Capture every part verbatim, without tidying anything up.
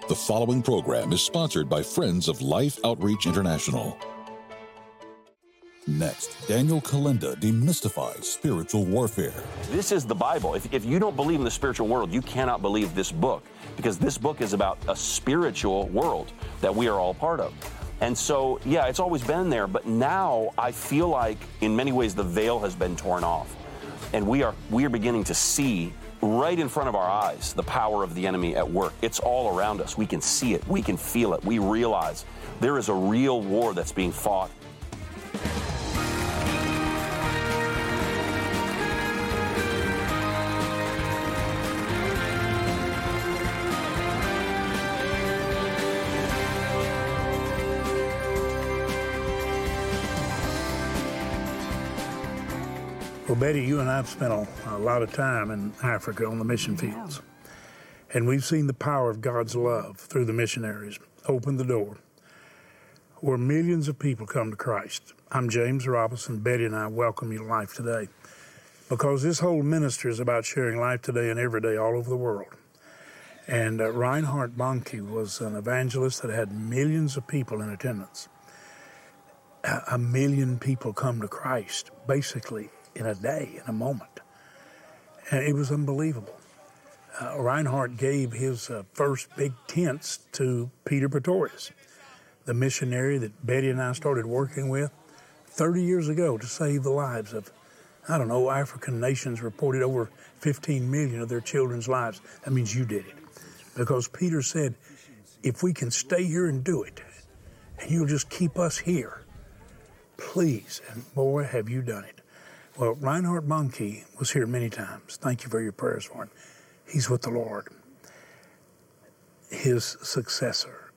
The following program is sponsored by Friends of Life Outreach International. Next, Daniel Kolenda demystifies spiritual warfare. This is the Bible. If, if you don't believe in the spiritual world, you cannot believe this book, because this book is about a spiritual world that we are all part of. And so, yeah, it's always been there, but now I feel like in many ways the veil has been torn off, and we are we are beginning to see right in front of our eyes the power of the enemy at work. It's all around us. We can see it. We can feel it. We realize there is a real war that's being fought. Well, Betty, you and I have spent a, a lot of time in Africa on the mission fields, and we've seen the power of God's love through the missionaries open the door where millions of people come to Christ. I'm James Robinson. Betty and I welcome you to Life Today, because this whole ministry is about sharing life today and every day all over the world. And uh, Reinhard Bonnke was an evangelist that had millions of people in attendance. A, a million people come to Christ, basically, in a day, in a moment. And it was unbelievable. Uh, Reinhard gave his uh, first big tents to Peter Pretorius, the missionary that Betty and I started working with thirty years ago to save the lives of, I don't know, African nations reported over fifteen million of their children's lives. That means you did it. Because Peter said, if we can stay here and do it, and you'll just keep us here, please, and boy, have you done it. Well, Reinhard Bonnke was here many times. Thank you for your prayers for him. He's with the Lord. His successor,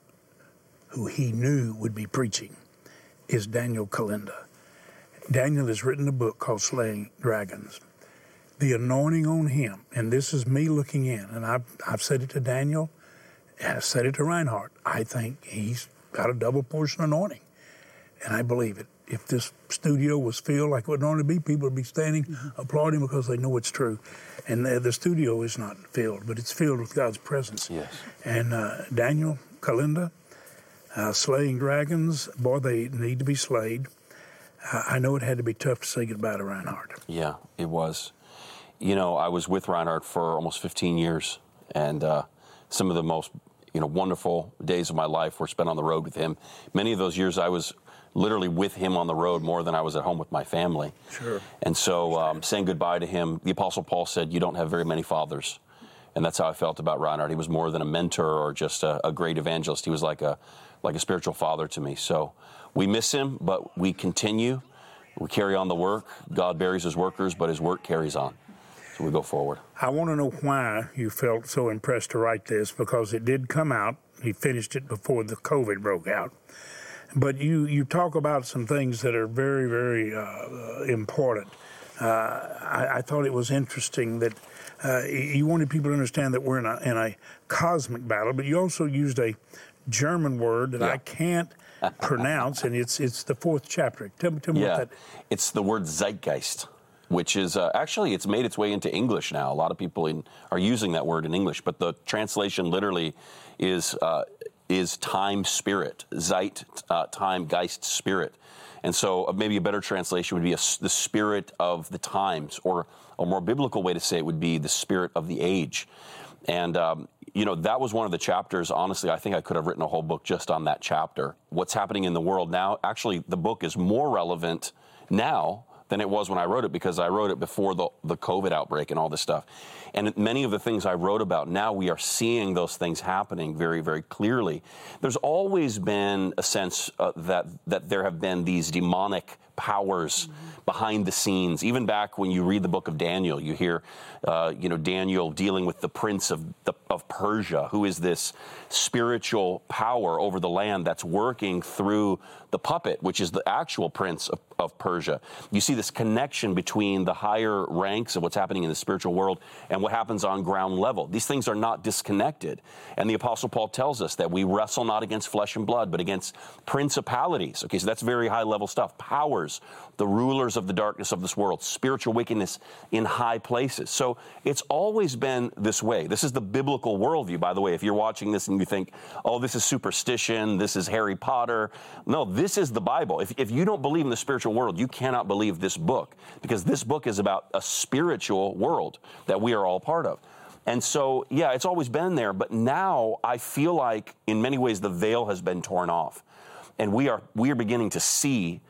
who he knew would be preaching, is Daniel Kolenda. Daniel has written a book called Slaying Dragons. The anointing on him, and this is me looking in, and I've, I've said it to Daniel, and I've said it to Reinhard. I think he's got a double portion anointing, and I believe it. If this studio was filled like it would normally be, people would be standing, mm-hmm. applauding because they know it's true. And the, the studio is not filled, but it's filled with God's presence. Yes. And uh, Daniel Kolenda, uh, Slaying Dragons, boy, they need to be slayed. Uh, I know it had to be tough to say goodbye to Reinhard. Yeah, it was. You know, I was with Reinhard for almost fifteen years, and uh, some of the most, you know, wonderful days of my life were spent on the road with him. Many of those years I was literally with him on the road more than I was at home with my family. Sure. And so um, saying goodbye to him, the Apostle Paul said, you don't have very many fathers. And that's how I felt about Reinhard. He was more than a mentor or just a, a great evangelist. He was like a like a spiritual father to me. So we miss him, but we continue. We carry on the work. God buries his workers, but his work carries on. So we go forward. I want to know why you felt so impressed to write this, because it did come out. He finished it before the COVID broke out. But you, you talk about some things that are very, very uh, important. Uh, I, I thought it was interesting that uh, you wanted people to understand that we're in a, in a cosmic battle, but you also used a German word that yeah. I can't pronounce, and it's it's the fourth chapter. Tell me, tell me yeah. what that... It's the word Zeitgeist, which is uh, actually, it's made its way into English now. A lot of people in, are using that word in English, but the translation literally is... Uh, is time spirit, Zeit, uh, time, Geist, spirit. And so uh, maybe a better translation would be a, the spirit of the times, or a more biblical way to say it would be the spirit of the age. And, um, you know, that was one of the chapters, honestly, I think I could have written a whole book just on that chapter. What's happening in the world now, actually, the book is more relevant now than it was when I wrote it, because I wrote it before the, the COVID outbreak and all this stuff. And many of the things I wrote about, now we are seeing those things happening very, very clearly. There's always been a sense uh, that that there have been these demonic powers mm-hmm. behind the scenes. Even back when you read the book of Daniel, you hear, uh, you know, Daniel dealing with the prince of the, of Persia, who is this spiritual power over the land that's working through the puppet, which is the actual prince of, of Persia. You see this connection between the higher ranks of what's happening in the spiritual world and what happens on ground level. These things are not disconnected. And the Apostle Paul tells us that we wrestle not against flesh and blood, but against principalities. Okay, so that's very high level stuff. Powers, powers, the rulers of the darkness of this world, spiritual wickedness in high places. So it's always been this way. This is the biblical worldview, by the way. If you're watching this and you think, oh, this is superstition, this is Harry Potter. No, this is the Bible. If, if you don't believe in the spiritual world, you cannot believe this book, because this book is about a spiritual world that we are all part of. And so, yeah, it's always been there, but now I feel like in many ways the veil has been torn off. And we are we are beginning to see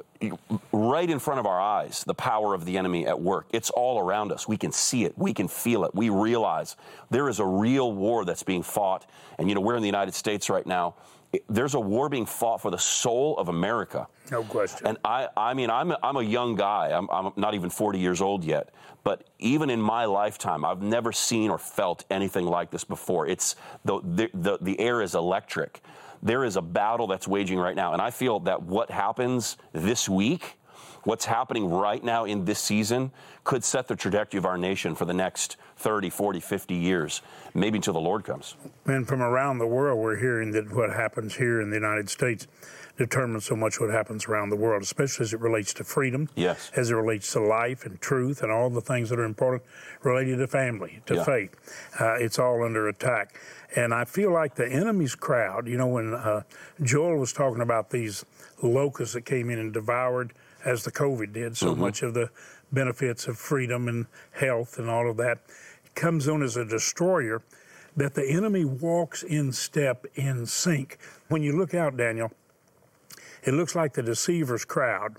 right in front of our eyes the power of the enemy at work. It's all around us. We can see it. We can feel it. We realize there is a real war that's being fought. And, you know, we're in the United States right now. There's a war being fought for the soul of America. No question. And I, I mean, I'm a, I'm a young guy. I'm, I'm not even forty years old yet. But even in my lifetime, I've never seen or felt anything like this before. It's the the the, the air is electric. There is a battle that's waging right now. And I feel that what happens this week, what's happening right now in this season, could set the trajectory of our nation for the next thirty, forty, fifty years, maybe until the Lord comes. And from around the world, we're hearing that what happens here in the United States determines so much what happens around the world, especially as it relates to freedom, yes, as it relates to life and truth and all the things that are important related to family, to yeah. faith. Uh, it's all under attack. And I feel like the enemy's crowd, you know, when uh, Joel was talking about these locusts that came in and devoured, as the COVID did, so mm-hmm. much of the benefits of freedom and health and all of that, comes on as a destroyer, that the enemy walks in step, in sync. When you look out, Daniel, it looks like the deceiver's crowd,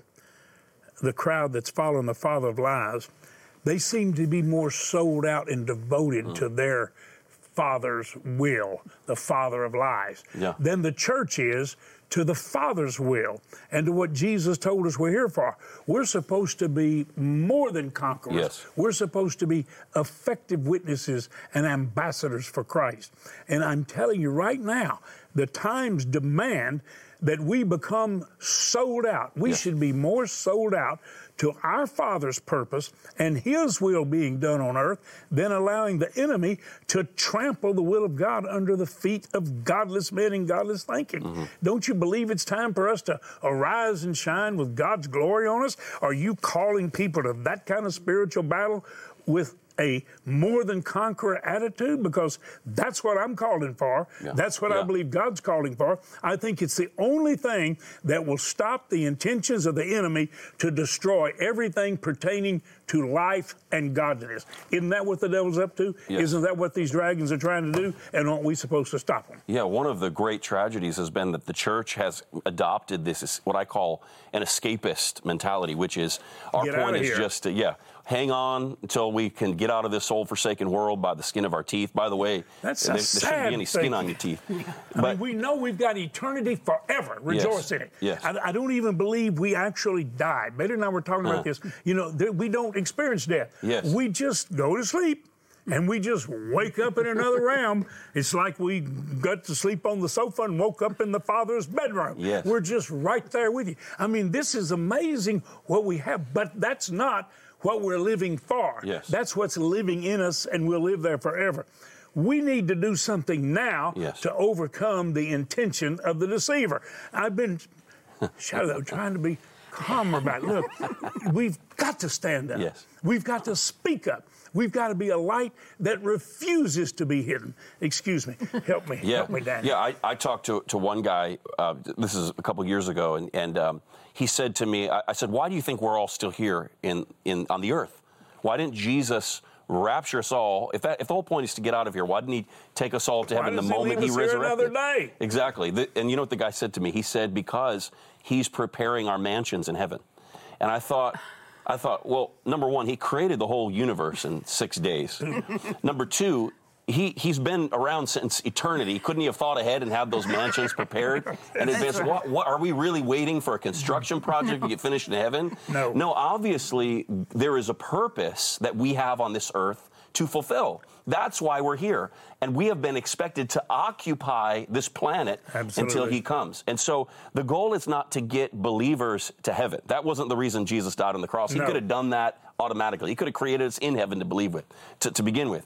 the crowd that's following the father of lies, they seem to be more sold out and devoted mm. to their father's will, the father of lies, yeah. than the church is to the Father's will and to what Jesus told us we're here for. We're supposed to be more than conquerors. Yes. We're supposed to be effective witnesses and ambassadors for Christ. And I'm telling you right now, the times demand that we become sold out. We yes. should be more sold out to our Father's purpose and His will being done on earth than allowing the enemy to trample the will of God under the feet of godless men and godless thinking. Mm-hmm. Don't you believe it's time for us to arise and shine with God's glory on us? Are you calling people to that kind of spiritual battle with a more than conqueror attitude? Because that's what I'm calling for. Yeah. That's what yeah. I believe God's calling for. I think it's the only thing that will stop the intentions of the enemy to destroy everything pertaining to life and godliness. Isn't that what the devil's up to? Yes. Isn't that what these dragons are trying to do? And aren't we supposed to stop them? Yeah, one of the great tragedies has been that the church has adopted this, what I call an escapist mentality, which is our Get point is here. just to, yeah, hang on until we can get out of this soul-forsaken world by the skin of our teeth. By the way, That's there, a there sad shouldn't be any skin thing. on your teeth. I But mean, we know we've got eternity forever. Rejoice Yes. in it. Yes. I, I don't even believe we actually die. Betty and I were talking about Uh. this. You know, th- we don't experience death. Yes. We just go to sleep. And we just wake up in another realm. It's like we got to sleep on the sofa and woke up in the Father's bedroom. Yes. We're just right there with you. I mean, this is amazing what we have, but that's not what we're living for. Yes. That's what's living in us, and we'll live there forever. We need to do something now Yes. to overcome the intention of the deceiver. I've been shout out, trying to be calmer about it. Look, we've got to stand up. Yes. We've got to speak up. We've got to be a light that refuses to be hidden. Excuse me. Help me. Yeah, Help me, Danny. yeah. I, I talked to, to one guy, uh, this is a couple years ago, and, and um, he said to me, I, I said, why do you think we're all still here in, in on the earth? Why didn't Jesus rapture us all? If, that, if the whole point is to get out of here, why didn't he take us all to Why heaven the does he moment leave he us here resurrected? another day? Exactly. The, and you know what the guy said to me? He said, because he's preparing our mansions in heaven. And I thought... I thought, well, number one, he created the whole universe in six days. Number two, he, he's been around since eternity. Couldn't he have thought ahead and had those mansions prepared in advance? What, what, are we really waiting for a construction project to get finished in heaven? No. No, obviously, there is a purpose that we have on this earth to fulfill. That's why we're here. And we have been expected to occupy this planet Absolutely. until he comes. And so the goal is not to get believers to heaven. That wasn't the reason Jesus died on the cross. He No. could have done that automatically. He could have created us in heaven to believe with, to, to begin with.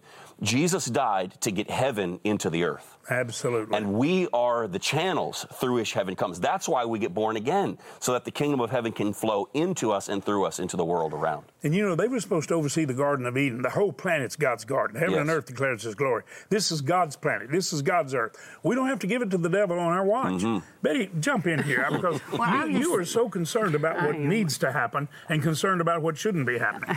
Jesus died to get heaven into the earth. Absolutely. And we are the channels through which heaven comes. That's why we get born again, so that the kingdom of heaven can flow into us and through us into the world around. And you know, they were supposed to oversee the Garden of Eden. The whole planet's God's garden. Heaven Yes. and earth declares His glory. This is God's planet. This is God's earth. We don't have to give it to the devil on our watch. Mm-hmm. Betty, jump in here, because well, you, you are so concerned about what am. needs to happen and concerned about what shouldn't be happening.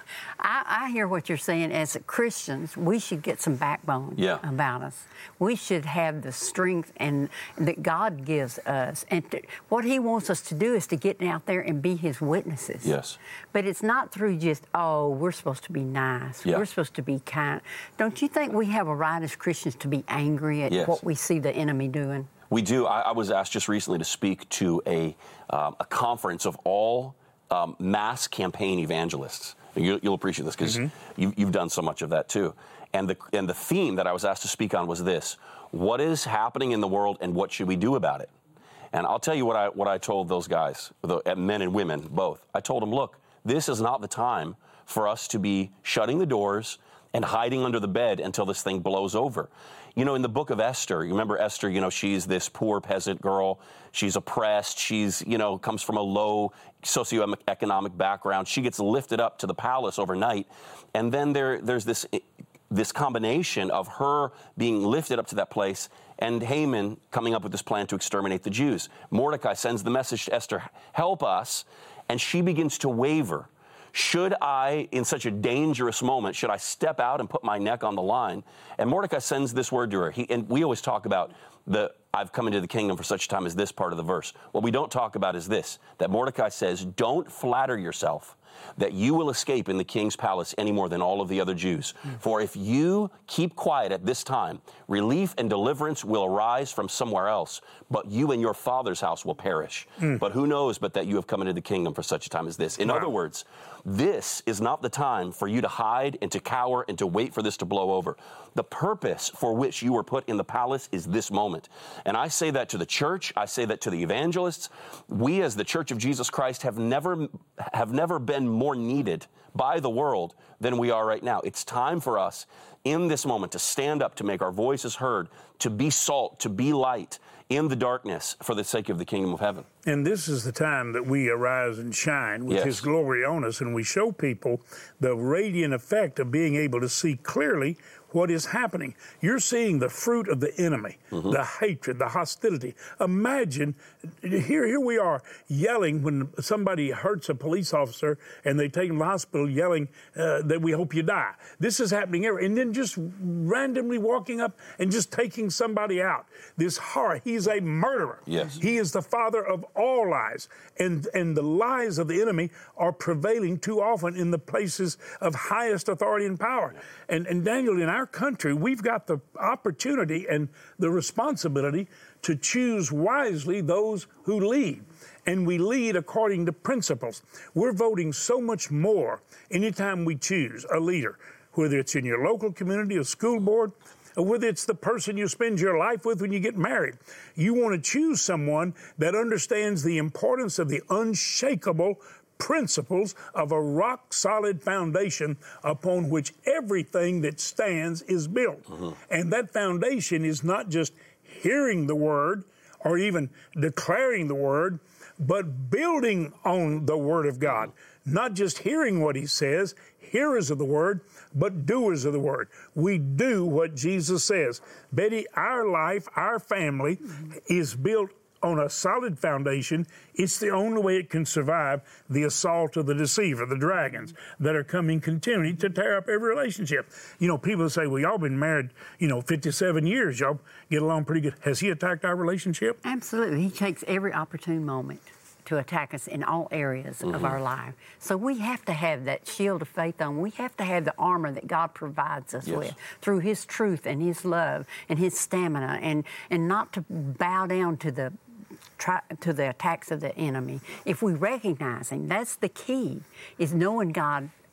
I, I hear what you're saying. As Christians, we should get some backbone Yeah. about us. We should have the strength and that God gives us. And to, what He wants us to do is to get out there and be His witnesses. Yes. But it's not through just, oh, we're supposed to be nice. Yeah. We're supposed to be kind. Don't you think we have a right as Christians to be angry at Yes. what we see the enemy doing? We do. I, I was asked just recently to speak to a, um, a conference of all um, mass campaign evangelists. You, you'll appreciate this because mm-hmm. you, you've done so much of that too. And the, and the theme that I was asked to speak on was this: what is happening in the world and what should we do about it? And I'll tell you what I, what I told those guys, the, men and women both. I told them, look, this is not the time for us to be shutting the doors and hiding under the bed until this thing blows over. You know, in the book of Esther, you remember Esther, you know, she's this poor peasant girl. She's oppressed. She's, you know, comes from a low socioeconomic background. She gets lifted up to the palace overnight. And then there, there's this, this combination of her being lifted up to that place and Haman coming up with this plan to exterminate the Jews. Mordecai sends the message to Esther, help us. And she begins to waver. Should I, in such a dangerous moment, should I step out and put my neck on the line? And Mordecai sends this word to her. He, and we always talk about the, I've come into the kingdom for such a time as this part of the verse. What we don't talk about is this, that Mordecai says, don't flatter yourself that you will escape in the king's palace any more than all of the other Jews. Mm. For if you keep quiet at this time, relief and deliverance will arise from somewhere else, but you and your father's house will perish. Mm. But who knows but that you have come into the kingdom for such a time as this. In wow. other words, this is not the time for you to hide and to cower and to wait for this to blow over. The purpose for which you were put in the palace is this moment. And I say that to the church. I say that to the evangelists. We as the Church of Jesus Christ have never, have never been more needed by the world than we are right now. It's time for us in this moment to stand up, to make our voices heard, to be salt, to be light in the darkness for the sake of the kingdom of heaven. And this is the time that we arise and shine with yes. His glory on us, and we show people the radiant effect of being able to see clearly what is happening. You're seeing the fruit of the enemy, mm-hmm. the hatred, the hostility. Imagine, here, here we are yelling when somebody hurts a police officer and they take him to the hospital yelling uh, that we hope you die. This is happening everywhere. And then just randomly walking up and just taking somebody out. This horror. He's a murderer. Yes. He is the father of all lies. And, and the lies of the enemy are prevailing too often in the places of highest authority and power. And, and Daniel, in our country, we've got the opportunity and the responsibility to choose wisely those who lead. And we lead according to principles. We're voting so much more anytime we choose a leader, whether it's in your local community, a school board, or whether it's the person you spend your life with when you get married. You want to choose someone that understands the importance of the unshakable principles of a rock-solid foundation upon which everything that stands is built. Mm-hmm. And that foundation is not just hearing the word or even declaring the word, but building on the word of God. Mm-hmm. Not just hearing what He says, hearers of the word, but doers of the word. We do what Jesus says. Betty, our life, our family mm-hmm. is built on a solid foundation. It's the only way it can survive the assault of the deceiver, the dragons that are coming continually to tear up every relationship. You know, people say, well, y'all been married, you know, fifty-seven years. Y'all get along pretty good. Has he attacked our relationship? Absolutely. He takes every opportune moment to attack us in all areas mm-hmm. of our life. So we have to have that shield of faith on. We have to have the armor that God provides us yes. with through His truth and His love and His stamina, and, and not to bow down to the Try, to the attacks of the enemy. If we recognize Him, that's the key, is knowing God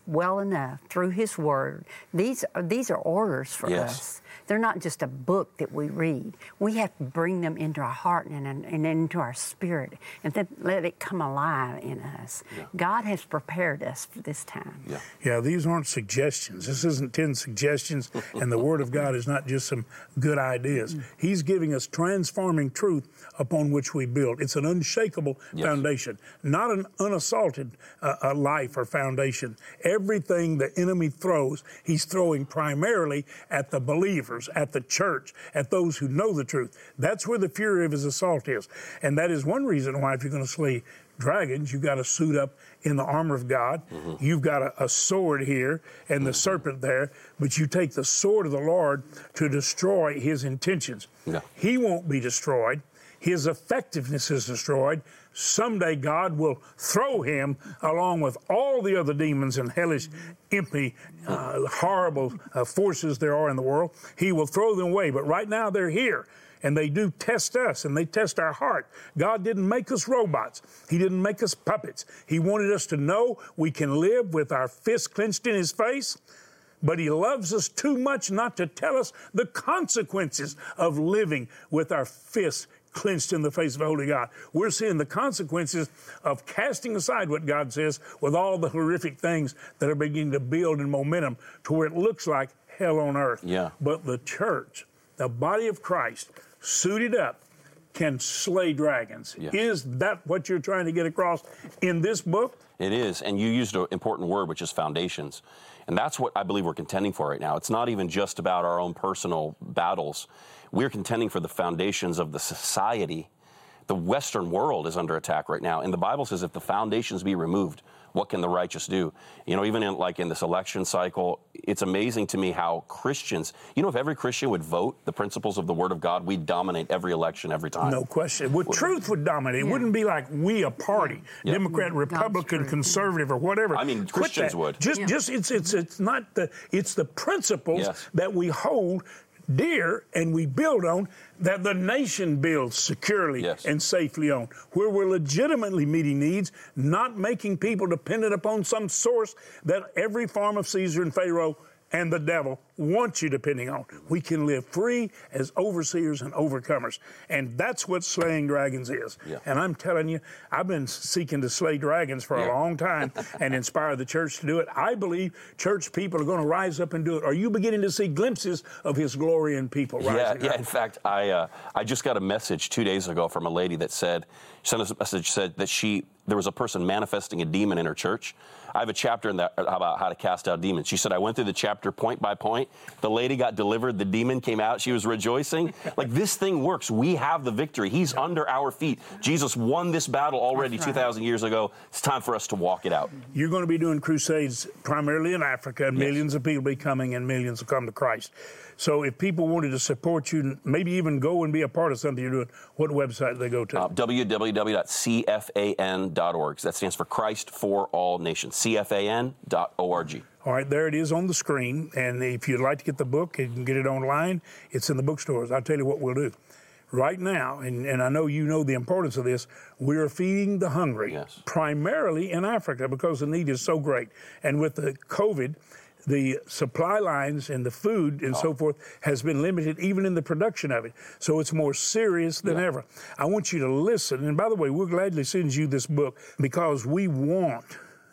well enough through His Word. These are, these are orders for Yes. us. They're not just a book that we read. We have to bring them into our heart and, and, and into our spirit and then let it come alive in us. Yeah. God has prepared us for this time. Yeah. Yeah, these aren't suggestions. This isn't ten suggestions, and the Word of God is not just some good ideas. He's giving us transforming truth upon which we build. It's an unshakable Yes. foundation, not an unassaulted uh, uh, life or foundation. Everything the enemy throws, he's throwing primarily at the believers, at the church, at those who know the truth. That's where the fury of his assault is. And that is one reason why, if you're going to slay dragons, you've got to suit up in the armor of God. Mm-hmm. You've got a, a sword here and the mm-hmm. serpent there, but you take the sword of the Lord to destroy his intentions. Yeah. He won't be destroyed. His effectiveness is destroyed. Someday God will throw him along with all the other demons and hellish, empty, uh, horrible uh, forces there are in the world. He will throw them away. But right now they're here. And they do test us, and they test our heart. God didn't make us robots. He didn't make us puppets. He wanted us to know we can live with our fists clenched in his face, but he loves us too much not to tell us the consequences of living with our fists clenched in the face of a holy God. We're seeing the consequences of casting aside what God says with all the horrific things that are beginning to build in momentum to where it looks like hell on earth. Yeah. But the church, the body of Christ, suited up, can slay dragons. Yeah. Is that what you're trying to get across in this book? It is, and you used an important word, which is foundations. And that's what I believe we're contending for right now. It's not even just about our own personal battles. We're contending for the foundations of the society. The Western world is under attack right now. And the Bible says if the foundations be removed, what can the righteous do? You know, even in like in this election cycle, it's amazing to me how Christians, you know, if every Christian would vote the principles of the Word of God, we'd dominate every election every time. No question. Well, truth would dominate. It Yeah. wouldn't be like we a party, Yeah. Democrat, God's Republican, truth. conservative, or whatever. I mean, Quit Christians that. would. Just, Yeah. just it's it's it's not the it's the principles Yes. that we hold dear and we build on, that the nation builds securely Yes. and safely on, where we're legitimately meeting needs, not making people dependent upon some source that every form of Caesar and Pharaoh and the devil wants you depending on. We can live free as overseers and overcomers. And that's what slaying dragons is. Yeah. And I'm telling you, I've been seeking to slay dragons for Yeah. a long time and inspire the church to do it. I believe church people are going to rise up and do it. Are you beginning to see glimpses of his glory in people rising Yeah, up? yeah. In fact, I uh, I just got a message two days ago from a lady that said, sent us a message, said that she there was a person manifesting a demon in her church. I have a chapter in that about how to cast out demons. She said, I went through the chapter point by point. The lady got delivered. The demon came out. She was rejoicing. Like, this thing works. We have the victory. He's under our feet. Jesus won this battle already That's two right. thousand years ago. It's time for us to walk it out. You're going to be doing crusades primarily in Africa, and Yes. millions of people will be coming, and millions will come to Christ. So if people wanted to support you, maybe even go and be a part of something you're doing, what website do they go to? Uh, w w w dot c f a n dot org. That stands for Christ for All Nations. c f a n dot org. All right, there it is on the screen. And if you'd like to get the book, you can get it online. It's in the bookstores. I'll tell you what we'll do. Right now, and, and I know you know the importance of this, we are feeding the hungry, Yes. primarily in Africa because the need is so great. And with the COVID, the supply lines and the food and so forth has been limited even in the production of it. So it's more serious than Yeah. ever. I want you to listen. And by the way, we'll gladly send you this book because we want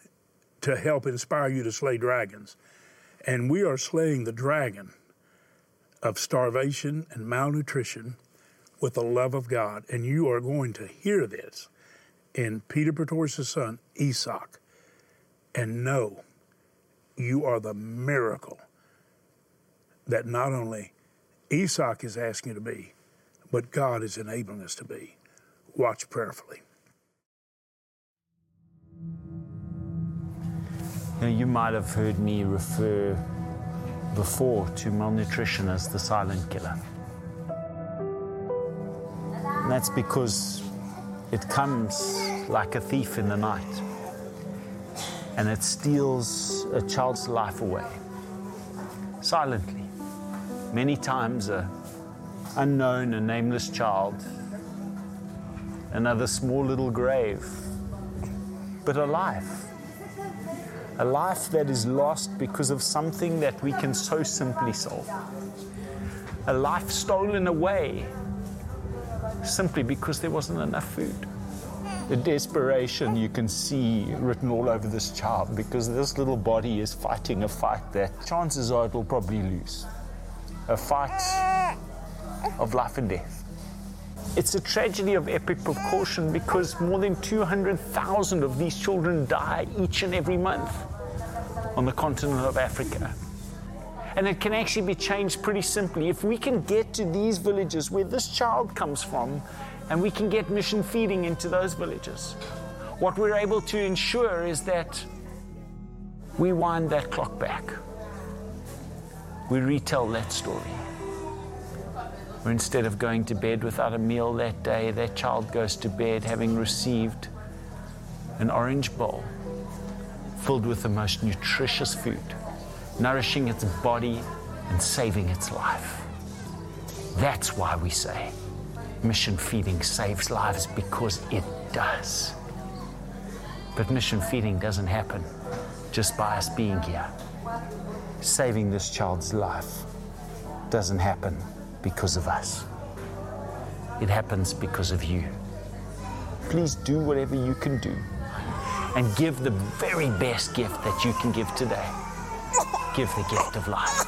to help inspire you to slay dragons. And we are slaying the dragon of starvation and malnutrition with the love of God. And you are going to hear this in Peter Pretorius' son, Isaac, and know you are the miracle that not only Isaac is asking you to be, but God is enabling us to be. Watch prayerfully. Now, you might have heard me refer before to malnutrition as the silent killer. And that's because it comes like a thief in the night, and it steals a child's life away, silently. Many times a unknown and nameless child, another small little grave, but alive. A life that is lost because of something that we can so simply solve. A life stolen away simply because there wasn't enough food. The desperation you can see written all over this child, because this little body is fighting a fight that chances are it will probably lose. A fight of life and death. It's a tragedy of epic proportion because more than two hundred thousand of these children die each and every month on the continent of Africa. And it can actually be changed pretty simply. If we can get to these villages where this child comes from, and we can get mission feeding into those villages, what we're able to ensure is that we wind that clock back. We retell that story. Where instead of going to bed without a meal that day, that child goes to bed having received an orange bowl filled with the most nutritious food, nourishing its body and saving its life. That's why we say mission feeding saves lives, because it does. But mission feeding doesn't happen just by us being here. Saving this child's life doesn't happen because of us. It happens because of you. Please do whatever you can do and give the very best gift that you can give today. Give the gift of life.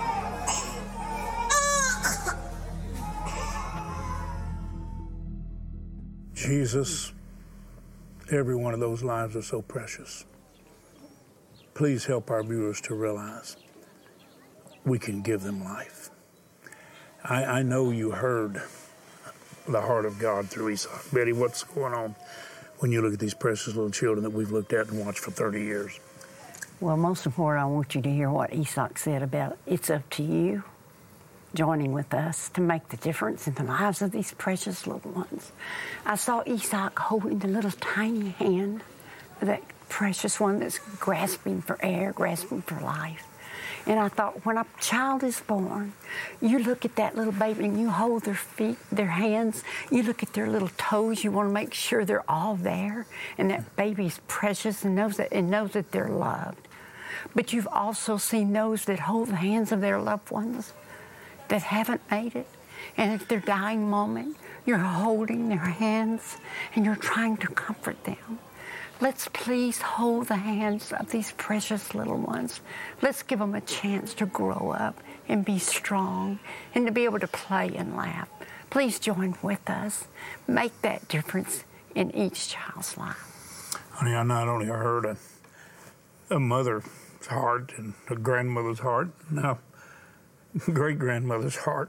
Jesus, every one of those lives are so precious. Please help our viewers to realize we can give them life. I, I know you heard the heart of God through Isaac. Betty, what's going on when you look at these precious little children that we've looked at and watched for thirty years? Well, most important, I want you to hear what Isaac said about it's up to you joining with us to make the difference in the lives of these precious little ones. I saw Isaac holding the little tiny hand of that precious one that's grasping for air, grasping for life. And I thought, when a child is born, you look at that little baby and you hold their feet, their hands, you look at their little toes, you want to make sure they're all there, and that baby's precious and knows that, and knows that they're loved. But you've also seen those that hold the hands of their loved ones that haven't made it. And at their dying moment, you're holding their hands and you're trying to comfort them. Let's please hold the hands of these precious little ones. Let's give them a chance to grow up and be strong and to be able to play and laugh. Please join with us. Make that difference in each child's life. Honey, I not only heard a, a mother's heart and a grandmother's heart, now great-grandmother's heart.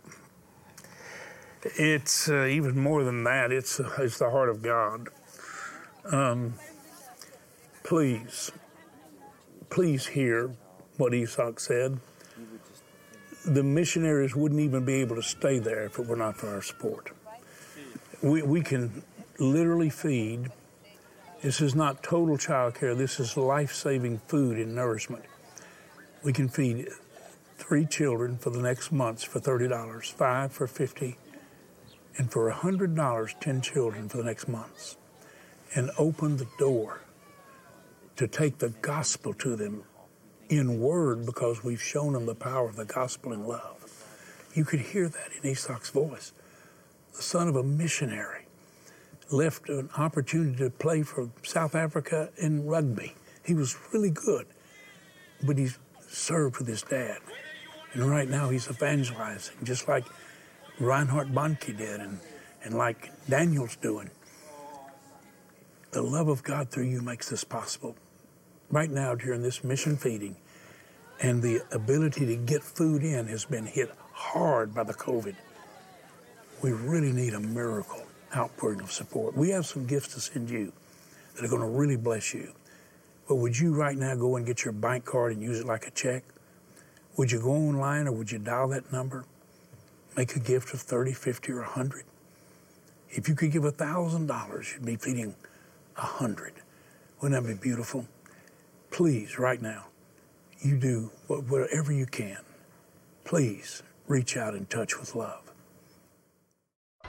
It's uh, even more than that. It's, uh, it's the heart of God. Um, please, please hear what Isaac said. The missionaries wouldn't even be able to stay there if it were not for our support. We, we can literally feed. This is not total child care. This is life-saving food and nourishment. We can feed three children for the next months for thirty dollars, five for fifty dollars, and for one hundred dollars, ten children for the next months, and open the door to take the gospel to them in word, because we've shown them the power of the gospel in love. You could hear that in Isaac's voice. The son of a missionary left an opportunity to play for South Africa in rugby. He was really good, but he served with his dad. And right now he's evangelizing, just like Reinhard Bonnke did and, and like Daniel's doing. The love of God through you makes this possible. Right now, during this mission feeding, and the ability to get food in has been hit hard by the COVID. We really need a miracle outpouring of support. We have some gifts to send you that are going to really bless you. But would you right now go and get your bank card and use it like a check? Would you go online, or would you dial that number? Make a gift of thirty, fifty, or one hundred. If you could give one thousand dollars, you'd be feeding one hundred. Wouldn't that be beautiful? Please, right now, you do whatever you can. Please reach out and touch with love.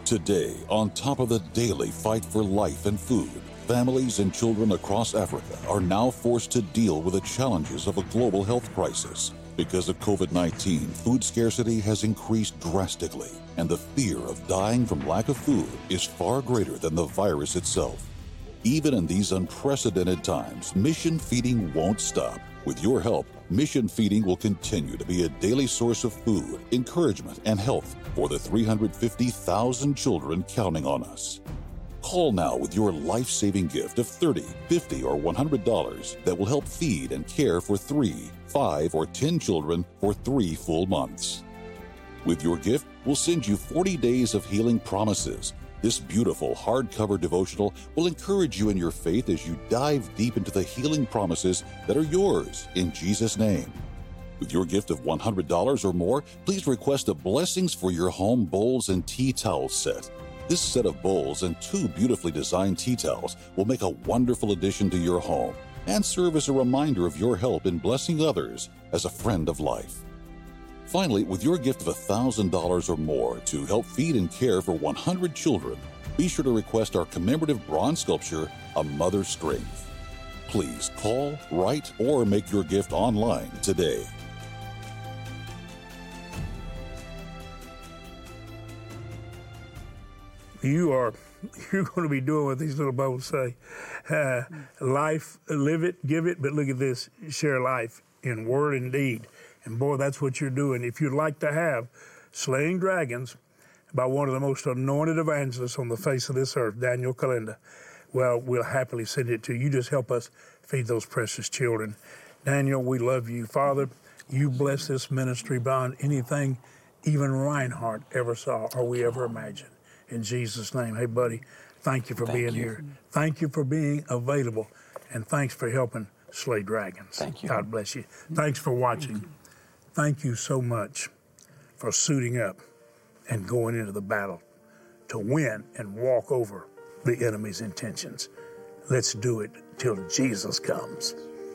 Today, on top of the daily fight for life and food, families and children across Africa are now forced to deal with the challenges of a global health crisis. Because of COVID nineteen, food scarcity has increased drastically, and the fear of dying from lack of food is far greater than the virus itself. Even in these unprecedented times, Mission Feeding won't stop. With your help, Mission Feeding will continue to be a daily source of food, encouragement, and health for the three hundred fifty thousand children counting on us. Call now with your life-saving gift of thirty dollars, fifty dollars, or one hundred dollars that will help feed and care for three, five, or ten children for three full months. With your gift, we'll send you forty days of healing promises. This beautiful hardcover devotional will encourage you in your faith as you dive deep into the healing promises that are yours in Jesus' name. With your gift of one hundred dollars or more, please request a Blessings for Your Home Bowls and Tea Towels set. This set of bowls and two beautifully designed tea towels will make a wonderful addition to your home and serve as a reminder of your help in blessing others as a friend of life. Finally, with your gift of one thousand dollars or more to help feed and care for one hundred children, be sure to request our commemorative bronze sculpture, A Mother's Strength. Please call, write, or make your gift online today. You are, you're going to be doing what these little bubbles say. Uh, life, live it, give it, but look at this, share life in word and deed. And boy, that's what you're doing. If you'd like to have Slaying Dragons by one of the most anointed evangelists on the face of this earth, Daniel Kalenda, well, we'll happily send it to you. You just help us feed those precious children. Daniel, we love you. Father, you bless this ministry beyond anything even Reinhardt ever saw or we ever imagined. In Jesus' name. Hey, buddy, thank you for thank being you. here. Thank you for being available. And thanks for helping slay dragons. Thank you. God bless you. Thanks for watching. Thank you so much for suiting up and going into the battle to win and walk over the enemy's intentions. Let's do it till Jesus comes.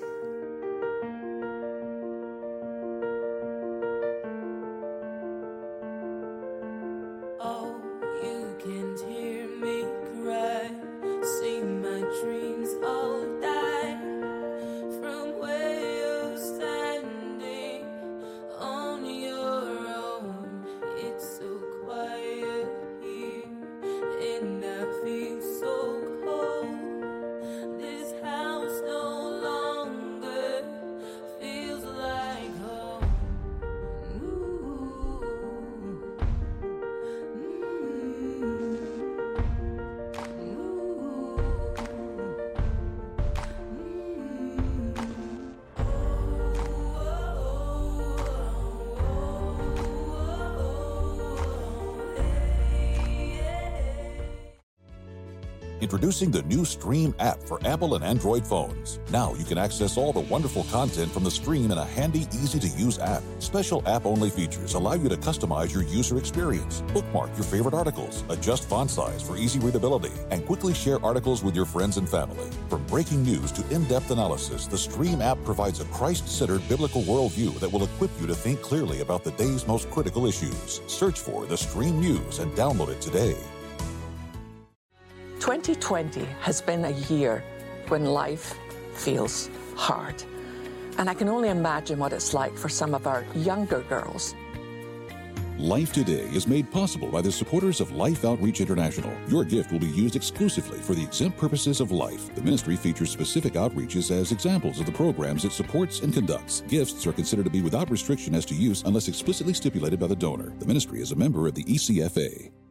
Introducing the new Stream app for Apple and Android phones. Now you can access all the wonderful content from the Stream in a handy, easy-to-use app. Special app-only features allow you to customize your user experience, bookmark your favorite articles, adjust font size for easy readability, and quickly share articles with your friends and family. From breaking news to in-depth analysis, the Stream app provides a Christ-centered biblical worldview that will equip you to think clearly about the day's most critical issues. Search for the Stream News and download it today. twenty twenty has been a year when life feels hard. And I can only imagine what it's like for some of our younger girls. Life Today is made possible by the supporters of Life Outreach International. Your gift will be used exclusively for the exempt purposes of life. The ministry features specific outreaches as examples of the programs it supports and conducts. Gifts are considered to be without restriction as to use unless explicitly stipulated by the donor. The ministry is a member of the E C F A.